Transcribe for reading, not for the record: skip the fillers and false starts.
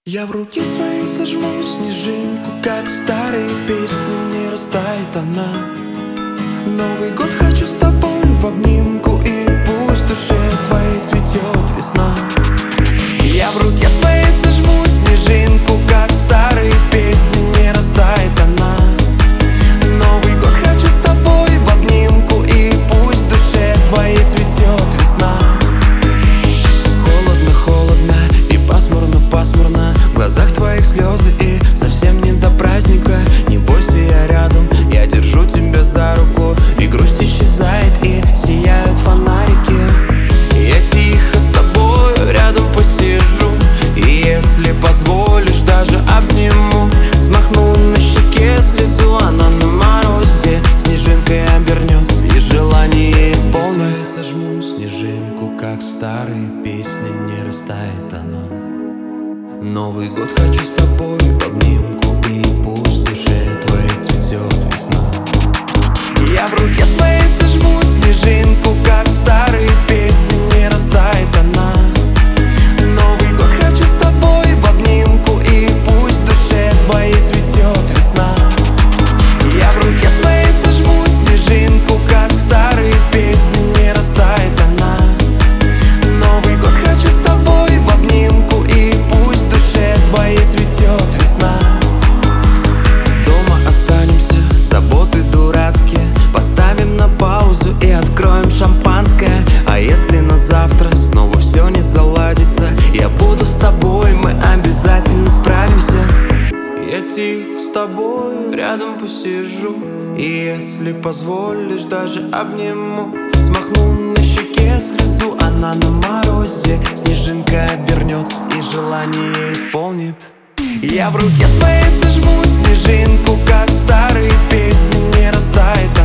Я в руке своей сожму снежинку, как старые песни, не растает она. Новый год хочу с тобой в обнимку, и пусть в душе твоей цветет весна. Я в руке своей сожму снежинку, как старые песни, не растает она. Новый год хочу с тобой в обнимку, и пусть в душе твоей цветет весна. Холодно, холодно и пасмурно, пасмурно, в глазах твоих слезы и совсем не до праздника. Не бойся, я рядом, я держу тебя за руку, и грусть исчезает, и сияют фонарики. Я тихо с тобою рядом посижу, и если позволишь, даже обниму. Смахну на щеке слезу, она на морозе снежинкой обернется, и желание исполнит. Сожму снежинку, как старые песни, не растает она. Новый год хочу с тобой в обнимку, и пусть в душе твоей цветет весна. Я в руке своей сожму снежинку, как старые песни, не растает она. Новый год хочу с тобой в обнимку, и пусть в душе твоей цветет весна. Я в руке своей сожму снежинку, как старые песни, не растает она. Новый год хочу с тобой в обнимку, и пусть в душе твоей цветет весна. Дома останемся, заботы дурацкие поставим на паузу и откроем шампанское. А если на завтра снова все не заладится, я буду с тобой, мы обязательно справимся. Я тихо с тобой рядом посижу, и если позволишь, даже обниму. Смахну на щеке слезу, она на морозе снежинка обернется, и желание исполнит. Я в руке своей сожму снежинку, как старые песни, не растает